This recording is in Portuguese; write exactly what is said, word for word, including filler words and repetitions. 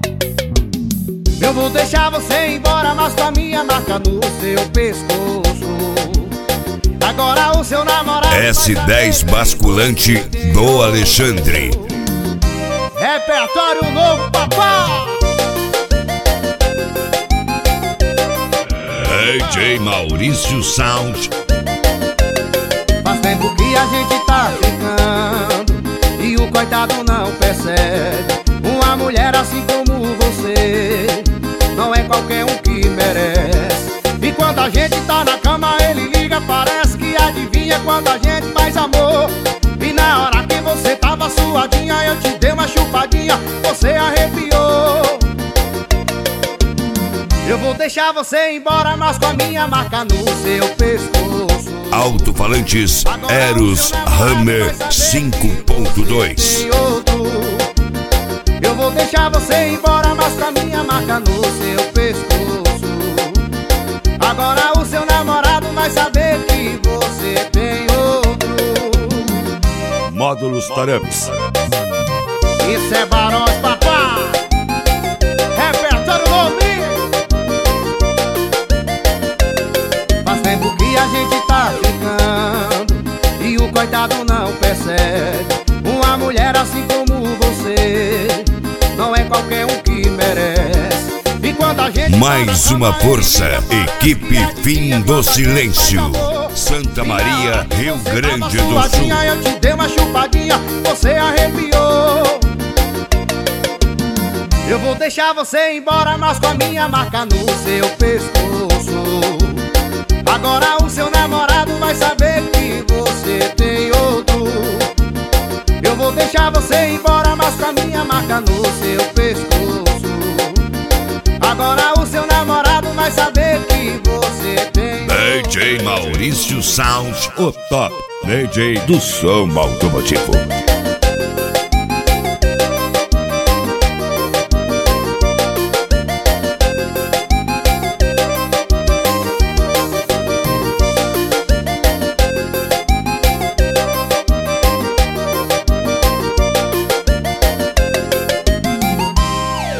Eu vou deixar você embora, mas com a minha marca no seu pescoço. Agora o seu namorado S dez basculante do Alexandre. Repertório novo, papai. D J Maurício Sound. Faz tempo que a gente tá ficando e o coitado não percebe. Uma mulher assim como você não é qualquer um que merece. E quando a gente tá na cama ele liga, parece que adivinha quando a gente faz amor. E na hora que você tava suadinha, eu te dei uma chupadinha, você arrepiou. Eu vou deixar você embora, mas com a minha marca no seu pescoço. Alto-falantes Eros Hammer cinco ponto dois. Eu vou deixar você embora, mas com a minha marca no seu pescoço. Agora o seu namorado vai saber que você tem outro. Módulos Taramps. Isso é Barões, papai. Repertório novinho. Faz tempo que a gente tá ficando e o coitado não percebe. Uma mulher assim como você não é qualquer um que merece. E quando a gente mais uma força, equipe Fim do Silêncio, Santa Maria, Rio Grande do Sul. Eu te dei uma chupadinha, você arrepiou. Eu vou deixar você embora, mas com a minha marca no seu pescoço. Agora o seu namorado vai saber que você tem outro. Eu vou deixar você embora, mas com a minha marca no seu pescoço. Agora o seu namorado vai saber que você tem D J Maurício Sound, o top D J do som automotivo.